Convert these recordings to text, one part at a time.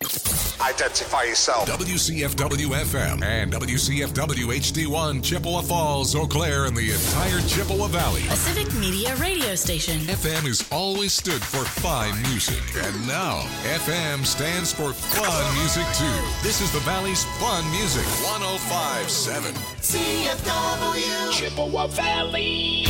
Identify yourself. WCFW-FM and WCFW-HD1, Chippewa Falls, Eau Claire, and the entire Chippewa Valley. A civic media radio station. FM has always stood for fine music. And now, FM stands for fun music, too. This is the Valley's fun music. 105.7. CFW. Chippewa Valley.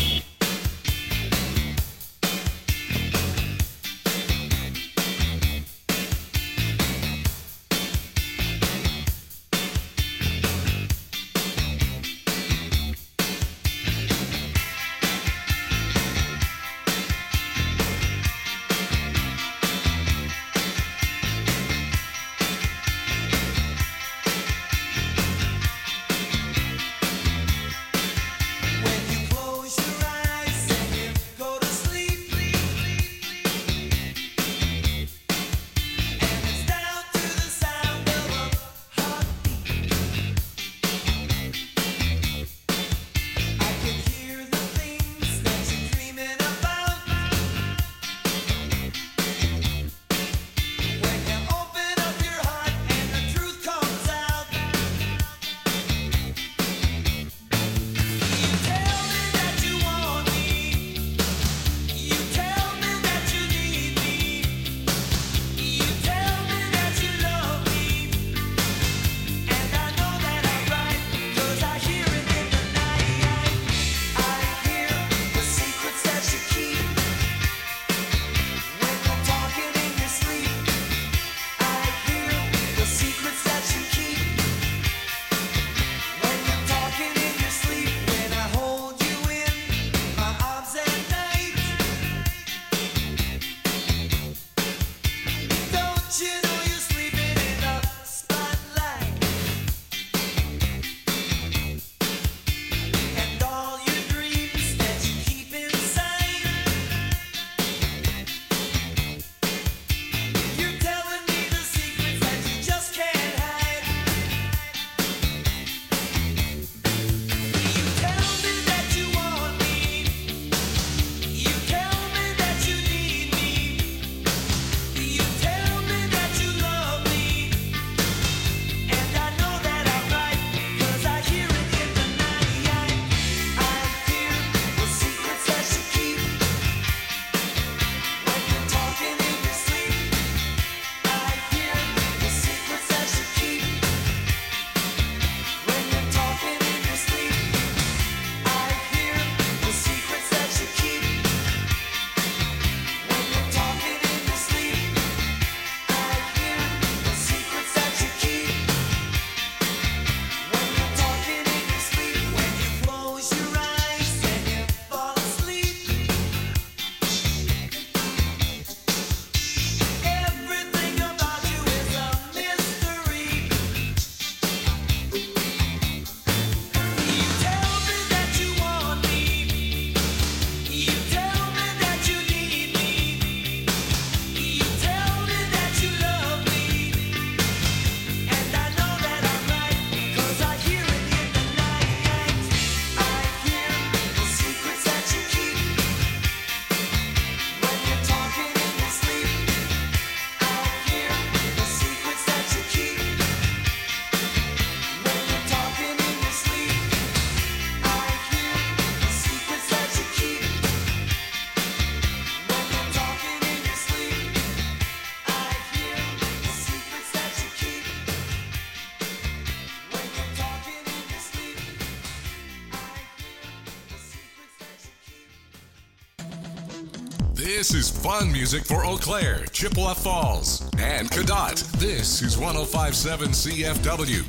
This is fun music for Eau Claire, Chippewa Falls, and Cadott. This is 105.7 CFW.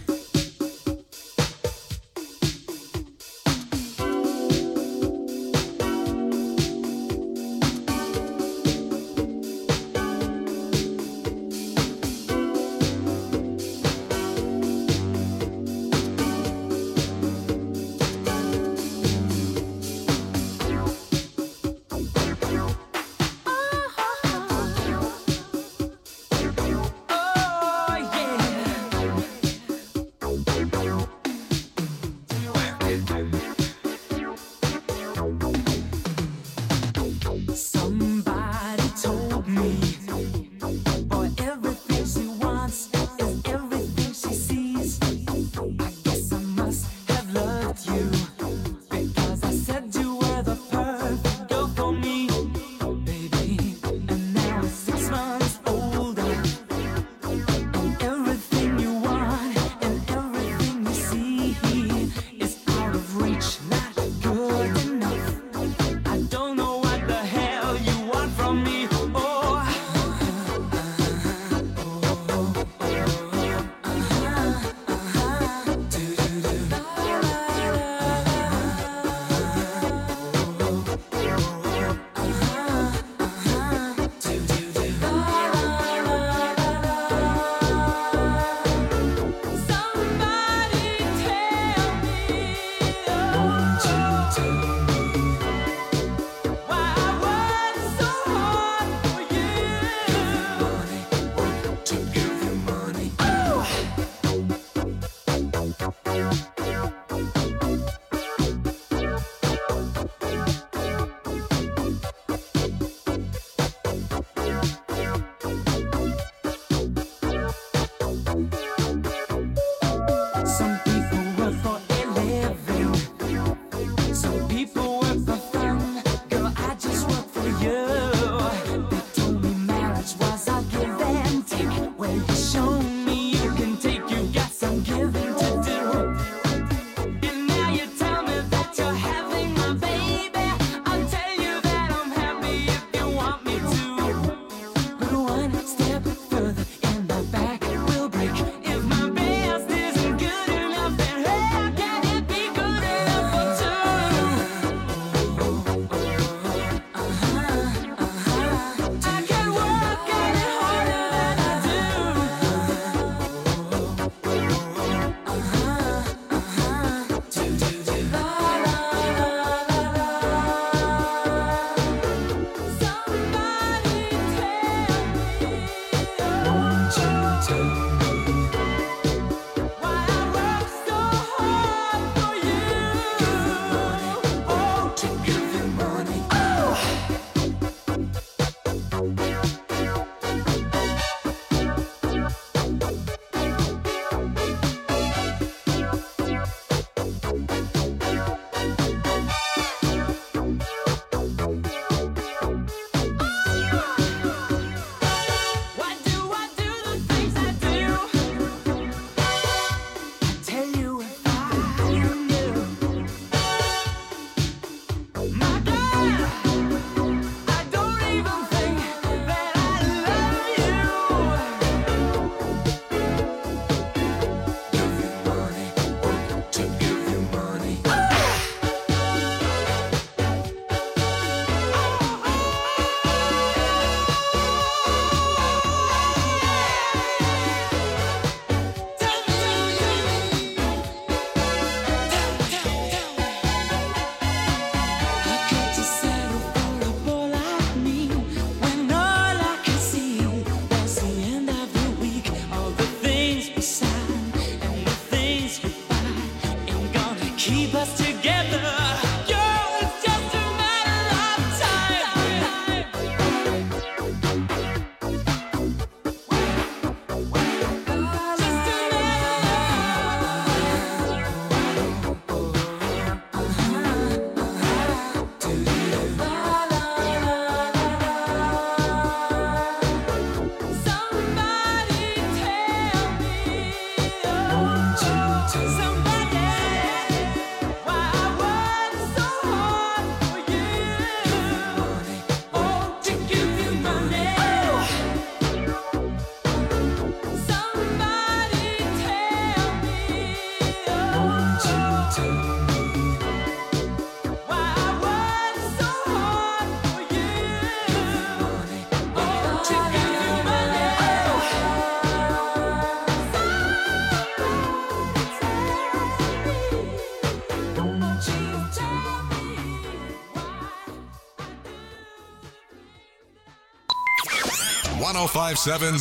1057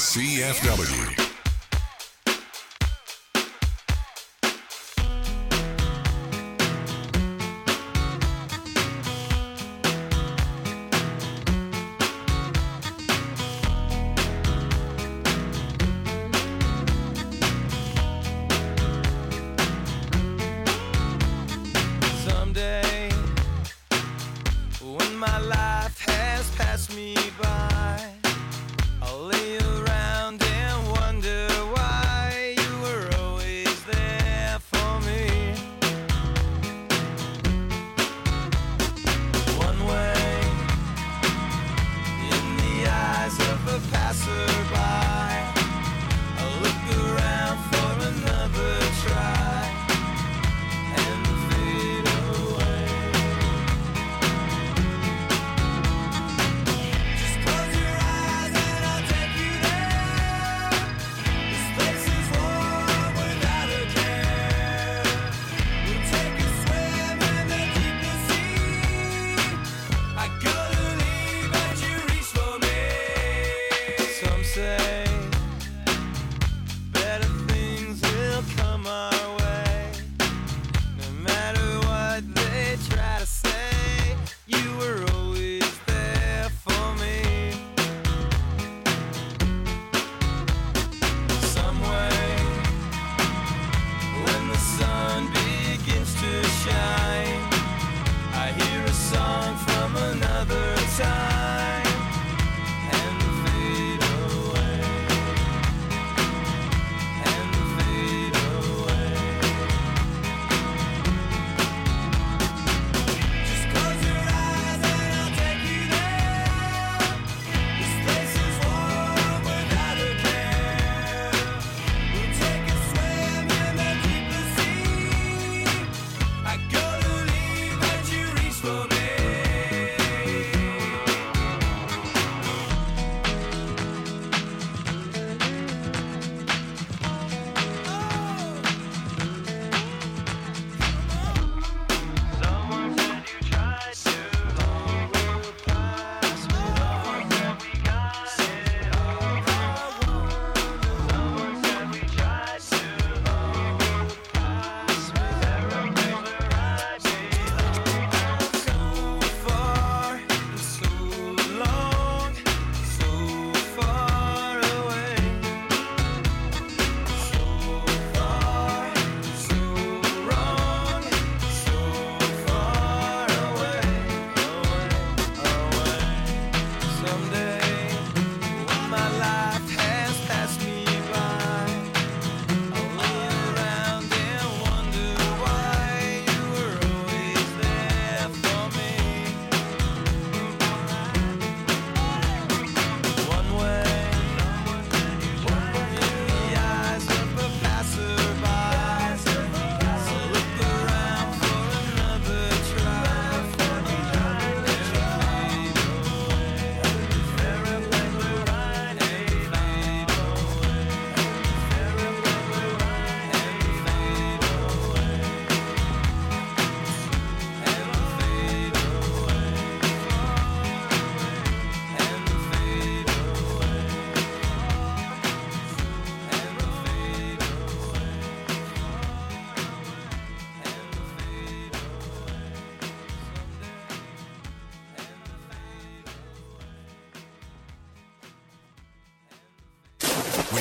CFW. Someday, when my life has passed me by, I'll lay around and wonder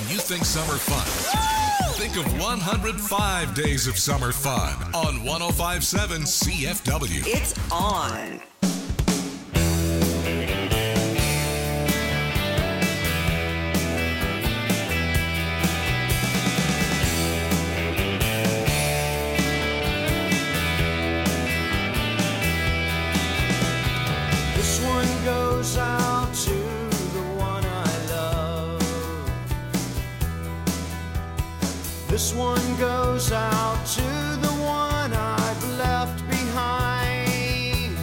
When you think summer fun, think of 105 days of summer fun on 105.7 CFW. It's on. This one goes out to the one I love. This one goes out to the one I've left behind.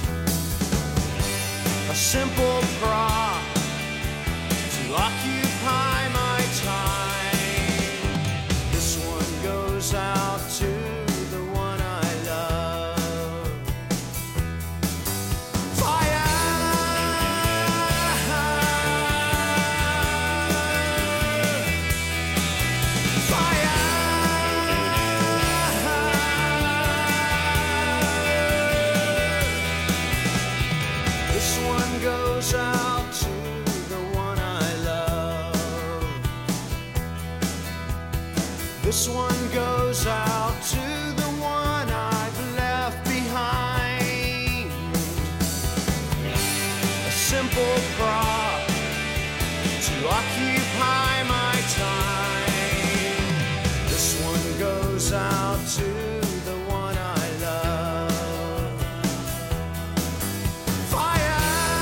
A simple prop to occupy my time. This one goes out to the one I love. Fire! This one goes out to the one I love. This one goes out to the one I've left behind. A simple prop to occupy my time. This one goes out to the one I love. Fire!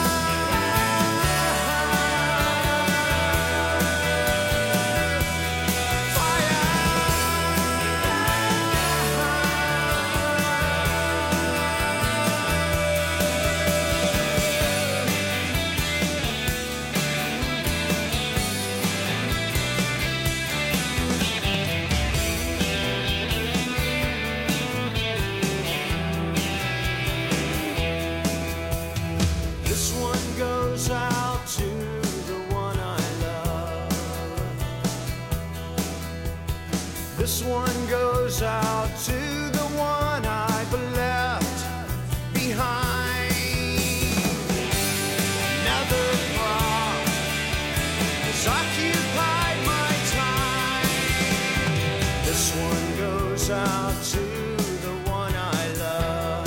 This one goes out to the one I love. This one goes out to the one I've left behind. Another prop has occupied my time. This one goes out to the one I love.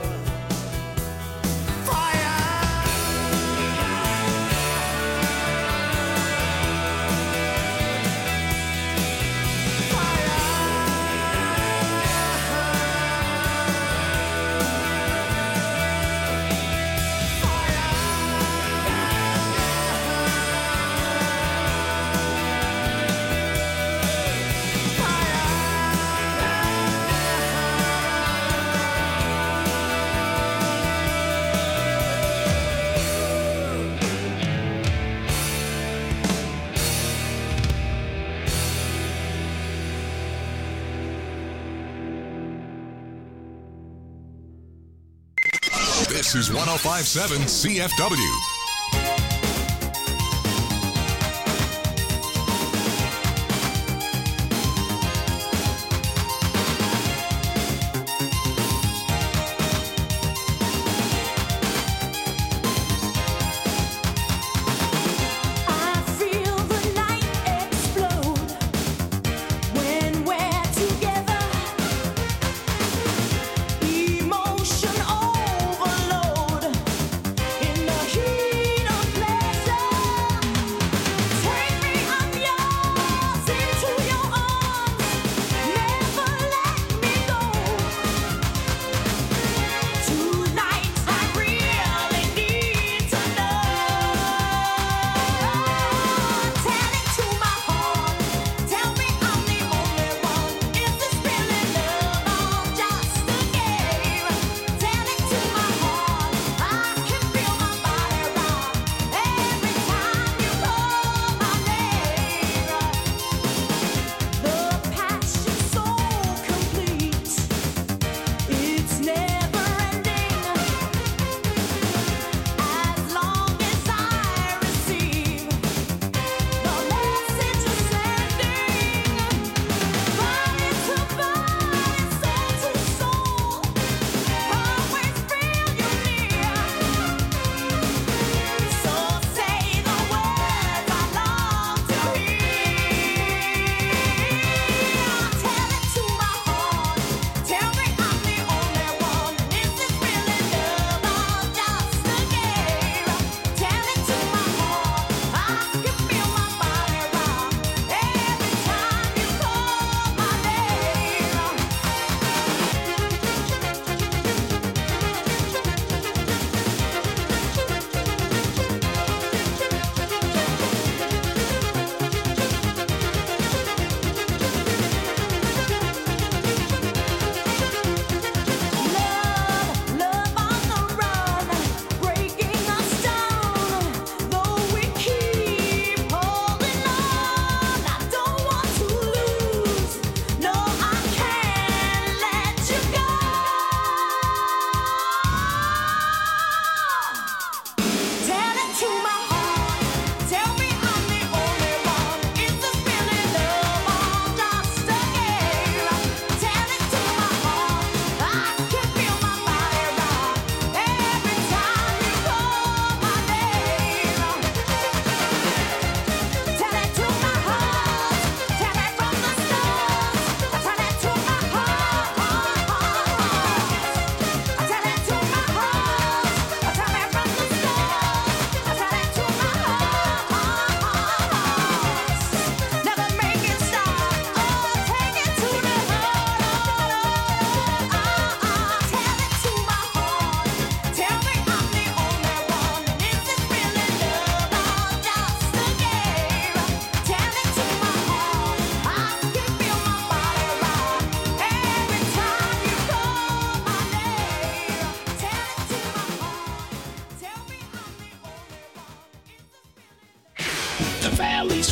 This is 105.7 CFW. I feel the night explode when we're together. Emotion overload in the heat.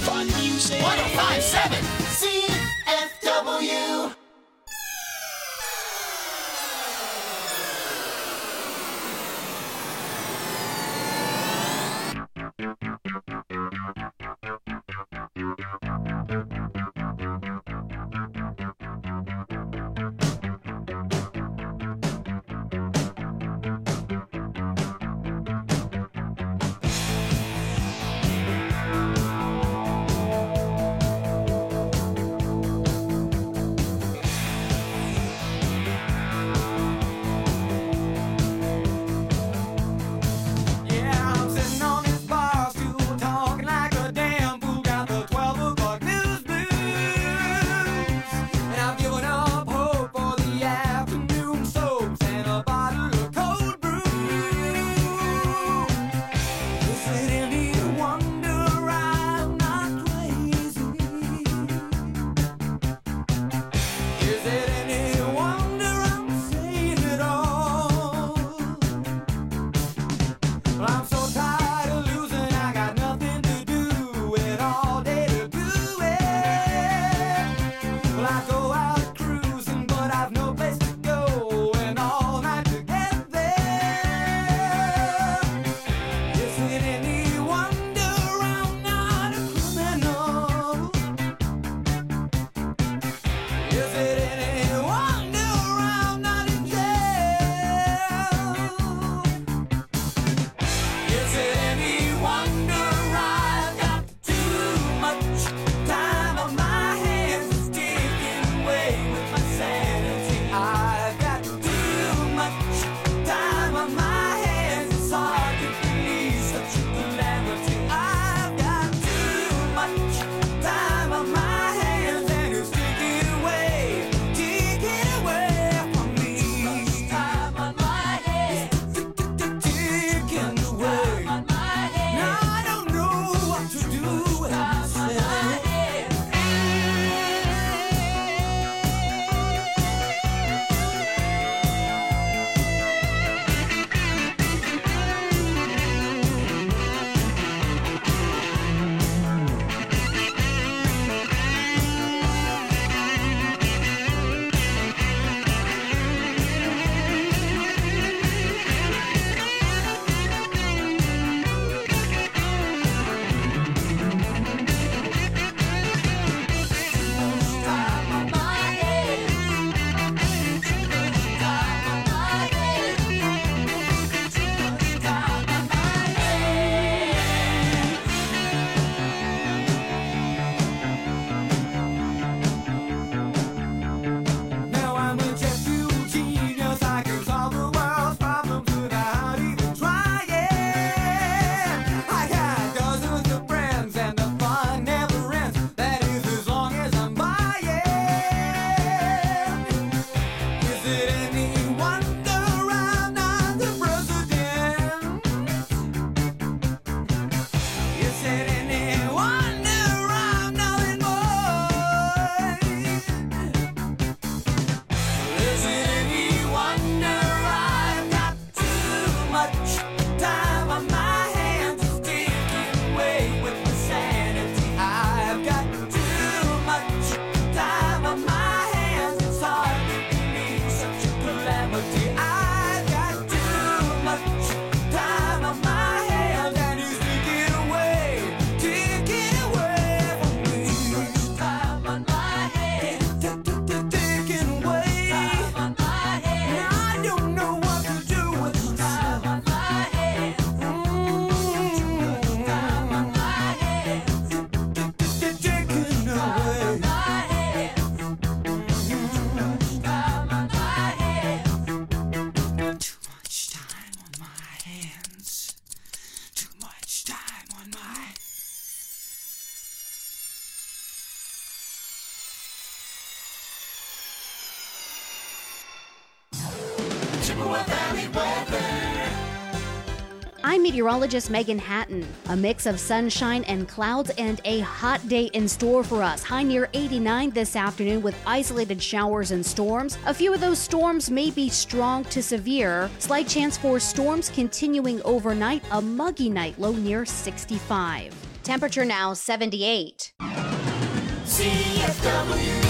Fun Music. 1057 CFW. I'm meteorologist Megan Hatton. A mix of sunshine and clouds and a hot day in store for us. High near 89 this afternoon with isolated showers and storms. A few of those storms may be strong to severe. Slight chance for storms continuing overnight. A muggy night, low near 65. Temperature now 78. CFW.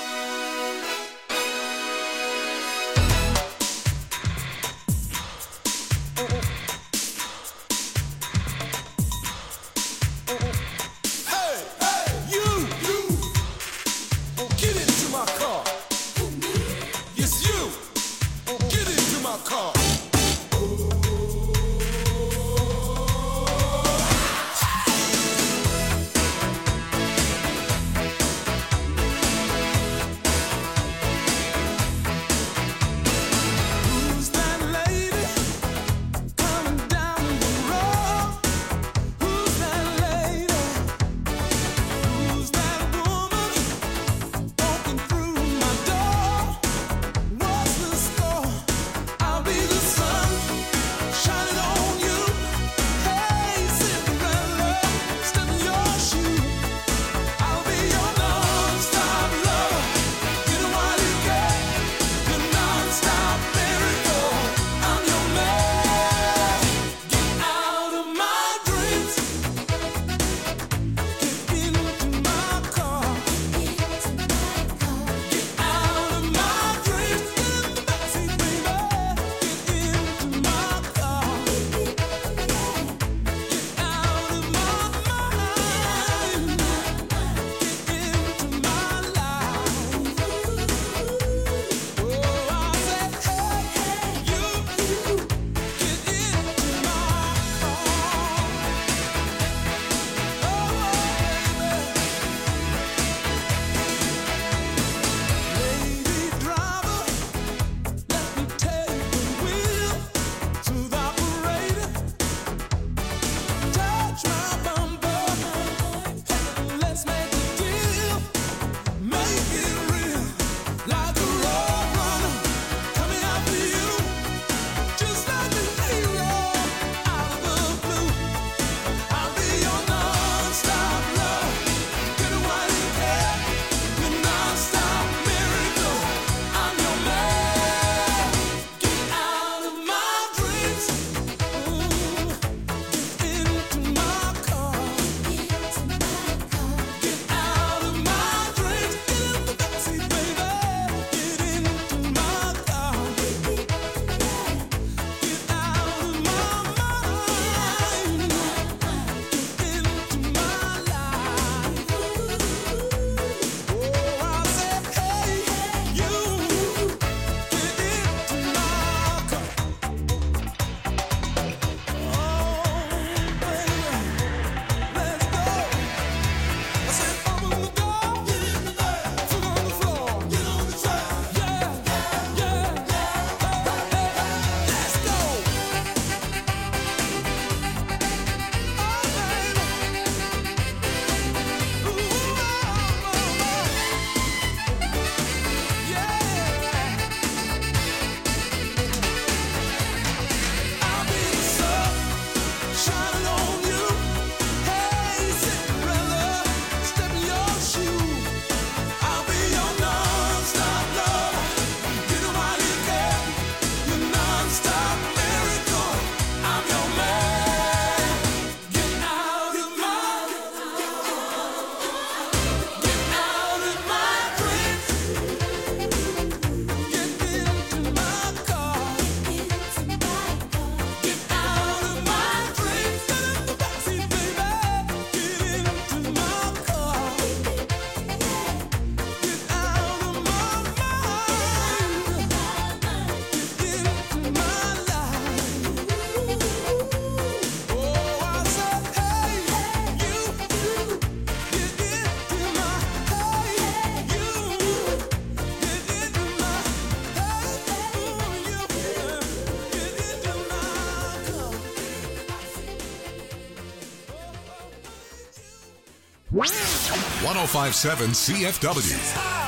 #1057 CFW,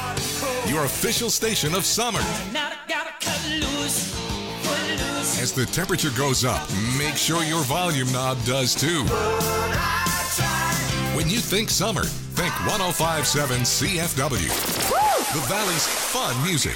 your official station of summer. As the temperature goes up, make sure your volume knob does too. When you think summer, think 1057 CFW. The Valley's fun music.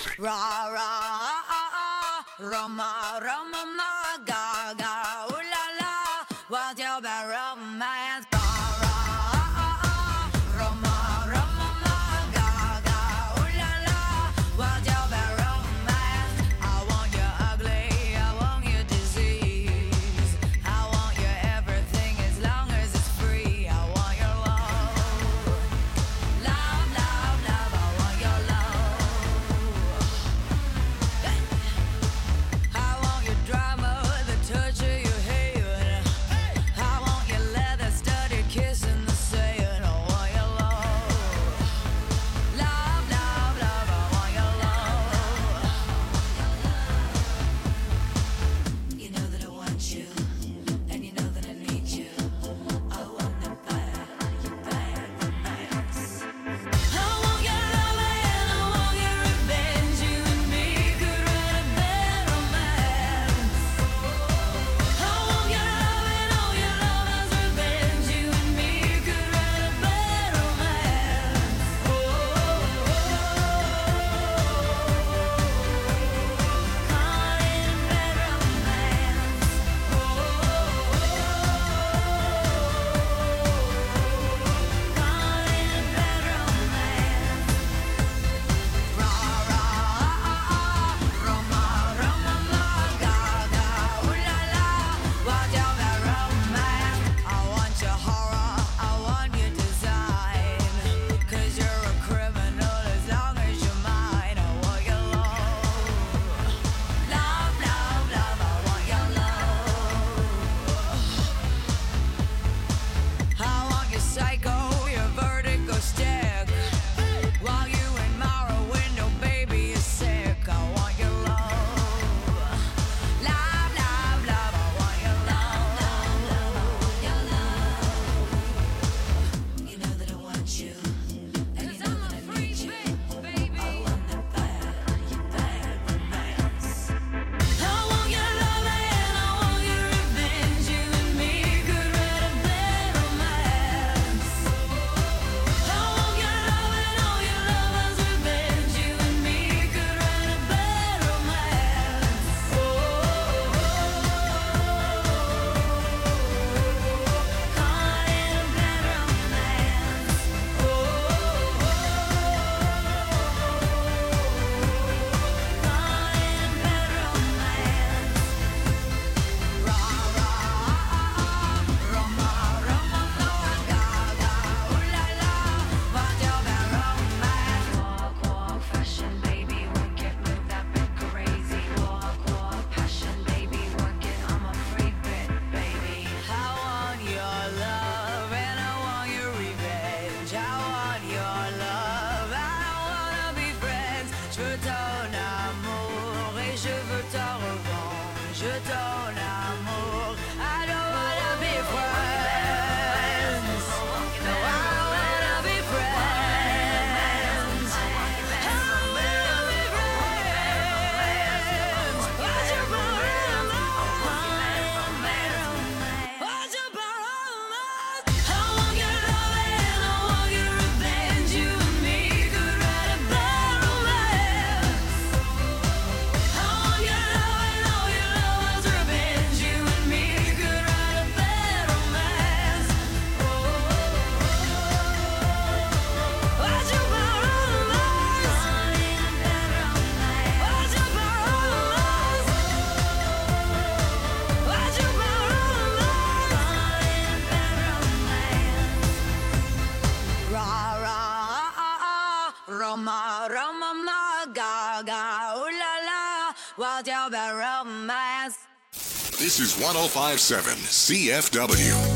Roma, Roma, ma, gaga, ooh la la, what's your bad romance? This is 105.7 CFW.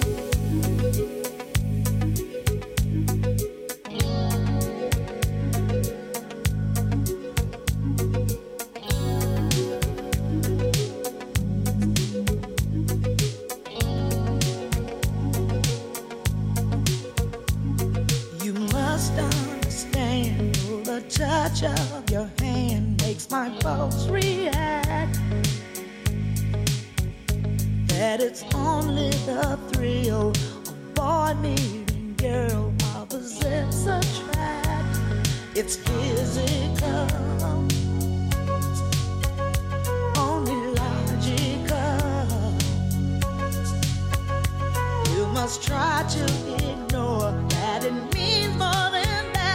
Touch of your hand makes my pulse react. That it's only the thrill of boy meeting girl, opposites attract. It's physical, only logical. You must try to ignore that it means more than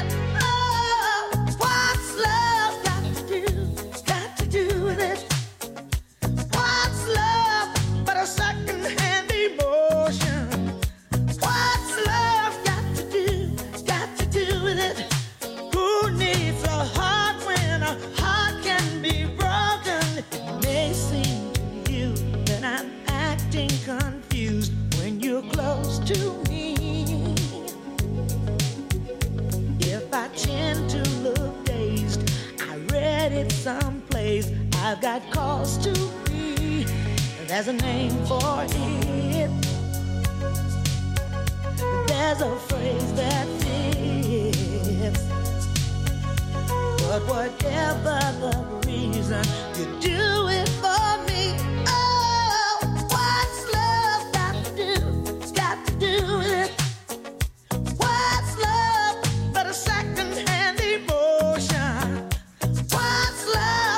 I've got cause to be. There's a name for it. There's a phrase that fits. But whatever the reason, you do it for me. Oh, what's love got to do? Got to do with it. What's love but a second-hand emotion? What's love?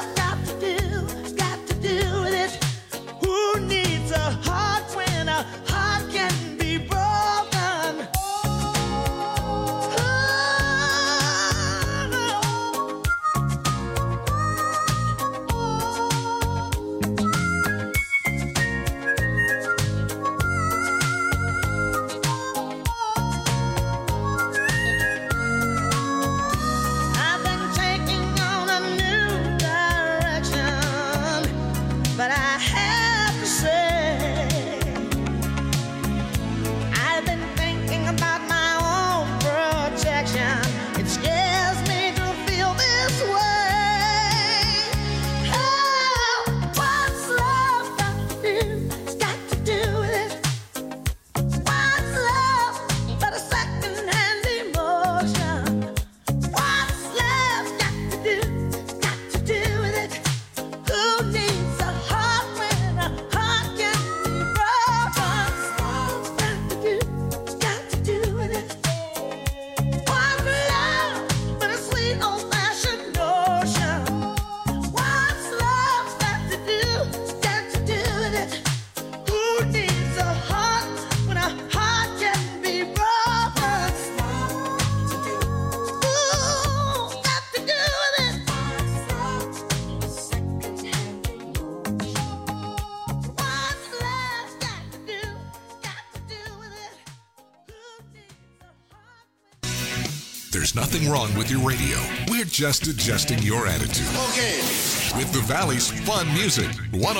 There's nothing wrong with your radio. We're just adjusting your attitude. Okay. With the Valley's fun music,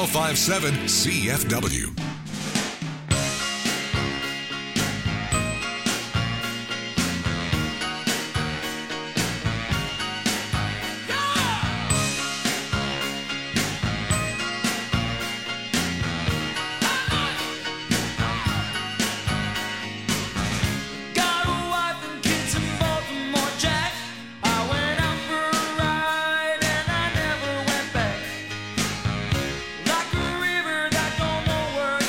105.7 CFW. Like a river that don't know where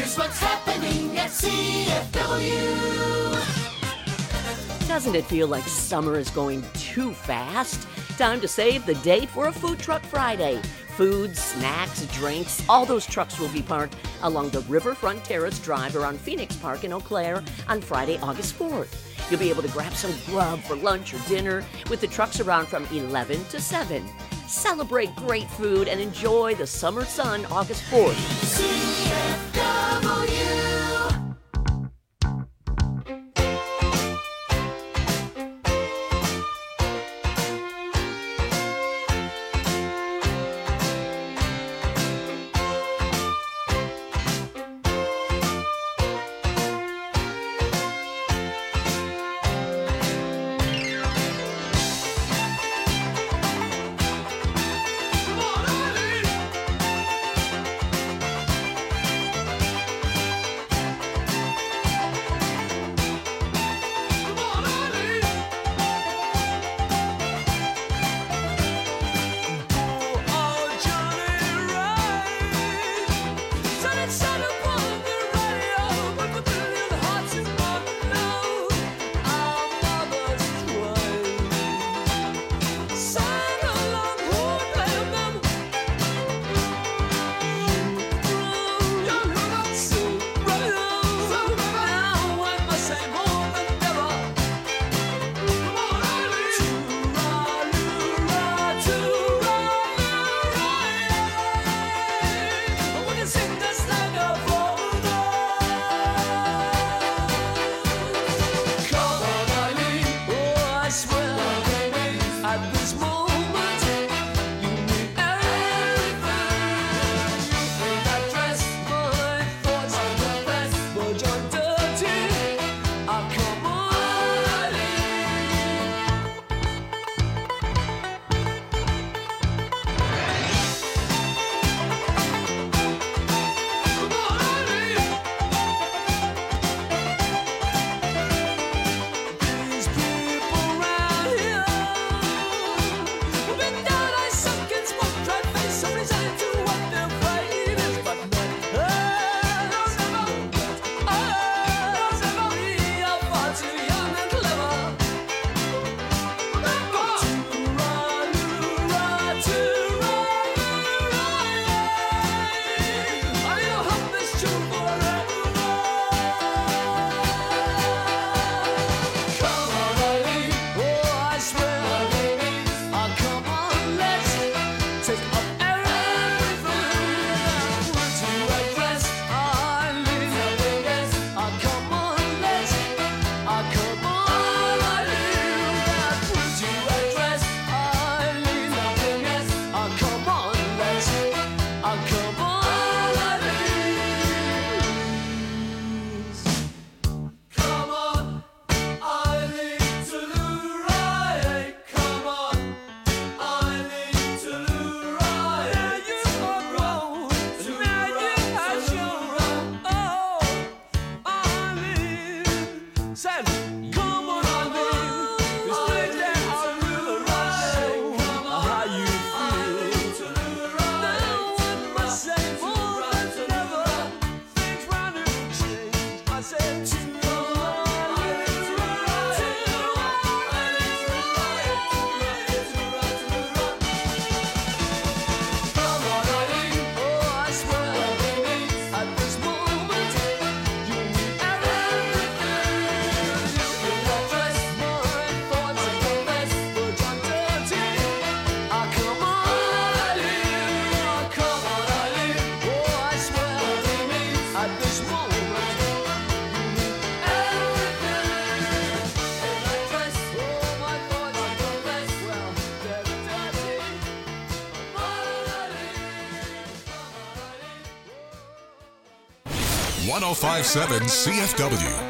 Here's what's happening at CFW. Doesn't it feel like summer is going too fast? Time to save the date for a Food Truck Friday. Food, snacks, drinks, all those trucks will be parked along the Riverfront Terrace Drive around Phoenix Park in Eau Claire on Friday, August 4th. You'll be able to grab some grub for lunch or dinner with the trucks around from 11 to 7. Celebrate great food and enjoy the summer sun August 4th. CFW. .1057 CFW.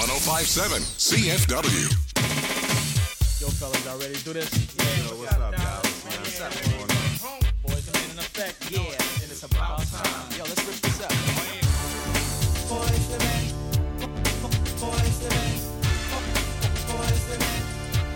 1057 CFW. Yo, fellas, y'all ready to do this? Yeah, what's up, guys? What's up? Boys are in effect. Yeah, and it's about time. Yo, let's rip this up. Boys to men. Boys to men. Boys to men.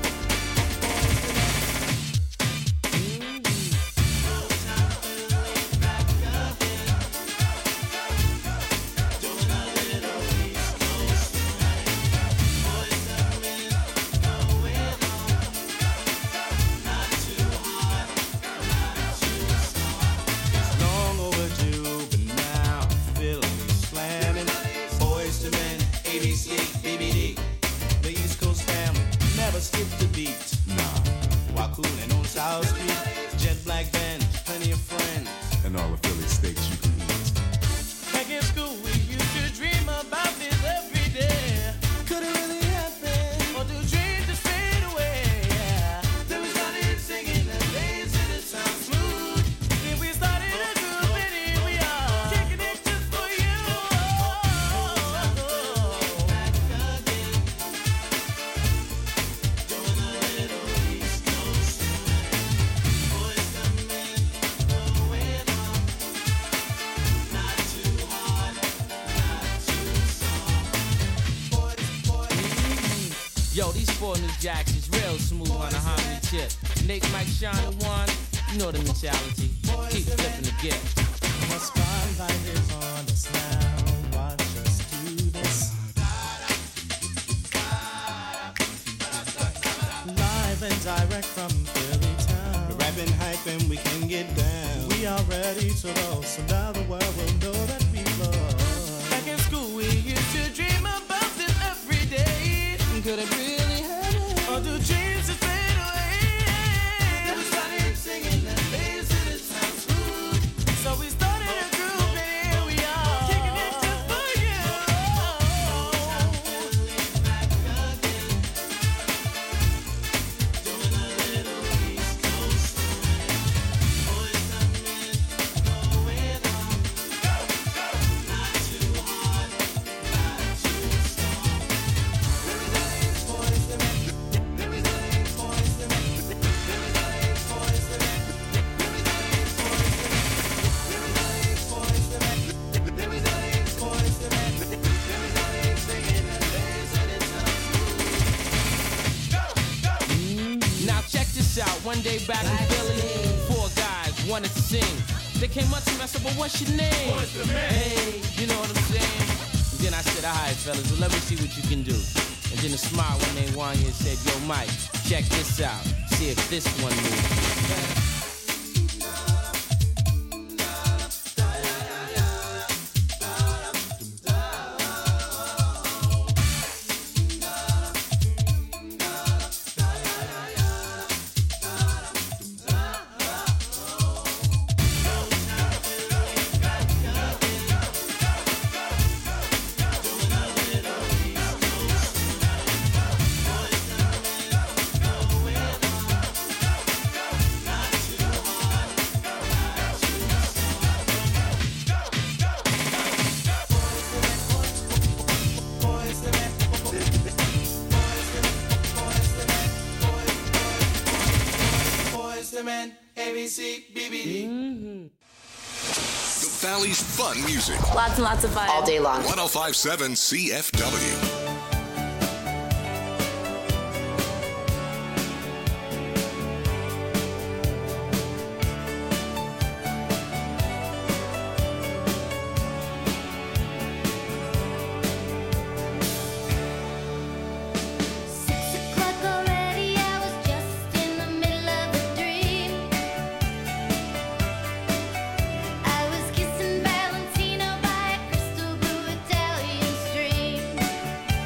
Skip the beat, nah. While cooling on South Street, jet black band, plenty of friends, and all the Philly steaks you can eat. Back in school, we used to dream about this every day. Could it really happen? Or do dreams just fade away? Yeah. Then we started singing the days of the sound smooth. Then we started a group and here we are, kicking it just for you. Back again. Yo, these 4 new jacks is real smooth on a harmony tip. Nick, Mike, Sean, and Juan, you know the mentality. Keep flipping the gift. The spotlight is on us now. Watch us do this. Live and direct from Philly town. We're rapping hype and we can get down. We are ready to roll, so now the world will know that we love. Back in school, we used to dream about this every day. Could it really happen? Or do dreams just fade away? Then we started singing the days of the sound smooth. So we started a group and here we are, kicking it just for you. Back again. Doing a little East Coast boys and men going on. Not too hard, not too soft. Now check this out. One day back in Philly, 4 guys wanted to sing. They came up to me, I said, well, what's your name? Hey, you know what I'm saying? And then I said, all right, fellas, well, let me see what you can do. And then a smile when they won you said, yo, Mike, check this out. See if this one moves. The Valley's fun music. Lots and lots of fun. All day long. 1057 CFW. Kissing Valentino by a crystal blue Italian stream.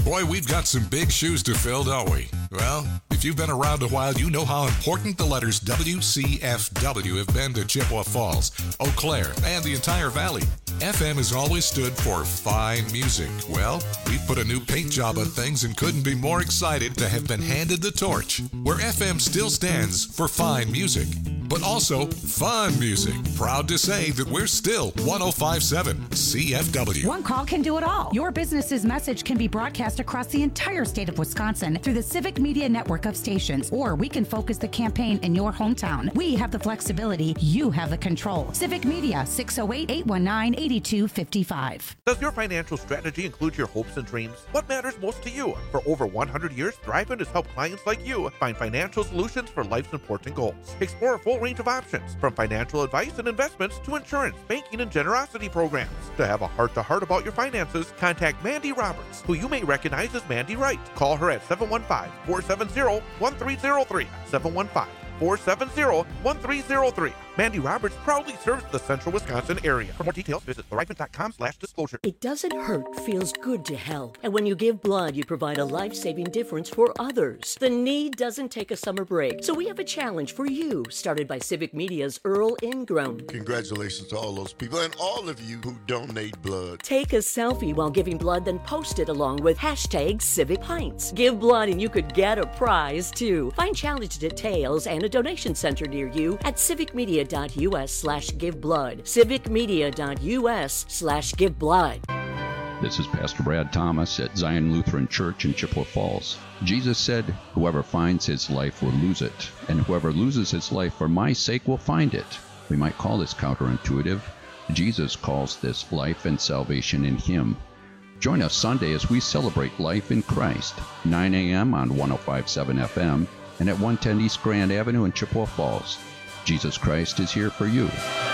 Boy, we've got some big shoes to fill, don't we? Well, if you've been around a while, you know how important the letters WCFW have been to Chippewa Falls, Eau Claire, and the entire valley. FM has always stood for fine music. Well, we put a new paint job on things and couldn't be more excited to have been handed the torch, where FM still stands for fine music, but also fun music. Proud to say that we're still 105.7 CFW. One call can do it all. Your business's message can be broadcast across the entire state of Wisconsin through the Civic Media network of stations, or we can focus the campaign in your hometown. We have the flexibility. You have the control. Civic Media, 608-819-8255. Does your financial strategy include your hopes and dreams? What matters most to you? For over 100 years, Thriven has helped clients like you find financial solutions for life's important goals. Explore a full range of options, from financial advice and investments to insurance, banking, and generosity programs. To have a heart-to-heart about your finances, contact Mandy Roberts, who you may recognize as Mandy Wright. Call her at 715-470-1303. 715-470-1303. Mandy Roberts proudly serves the central Wisconsin area. For more details, visit thriven.com/disclosure. It doesn't hurt, feels good to help. And when you give blood, you provide a life-saving difference for others. The need doesn't take a summer break. So we have a challenge for you, started by Civic Media's Earl Ingram. Congratulations to all those people and all of you who donate blood. Take a selfie while giving blood, then post it along with #CivicPints. Give blood and you could get a prize, too. Find challenge details and a donation center near you at civicmedia.us/giveblood. civicmedia.us/giveblood. This is Pastor Brad Thomas at Zion Lutheran Church in Chippewa Falls. Jesus said, "Whoever finds his life will lose it, and whoever loses his life for my sake will find it." We might call this counterintuitive. Jesus calls this life and salvation in him. Join us Sunday as we celebrate life in Christ, 9 a.m. on 105.7 FM and at 110 East Grand Avenue in Chippewa Falls. Jesus Christ is here for you.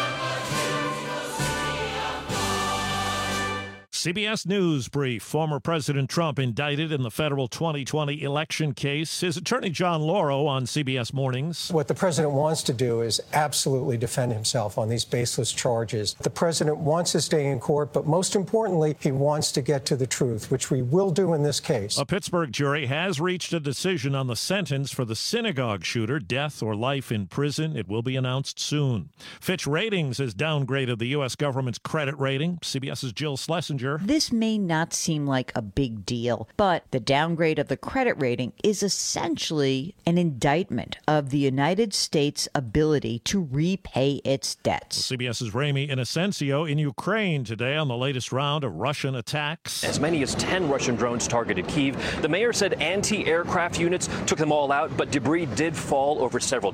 CBS News brief. Former President Trump indicted in the federal 2020 election case. His attorney John Lauro on CBS Mornings. What the president wants to do is absolutely defend himself on these baseless charges. The president wants his day in court, but most importantly, he wants to get to the truth, which we will do in this case. A Pittsburgh jury has reached a decision on the sentence for the synagogue shooter, death or life in prison. It will be announced soon. Fitch Ratings has downgraded the U.S. government's credit rating. CBS's Jill Schlesinger. This may not seem like a big deal, but the downgrade of the credit rating is essentially an indictment of the United States' ability to repay its debts. CBS's Ramy Inocencio in Ukraine today on the latest round of Russian attacks. As many as 10 Russian drones targeted Kyiv. The mayor said anti-aircraft units took them all out, but debris did fall over several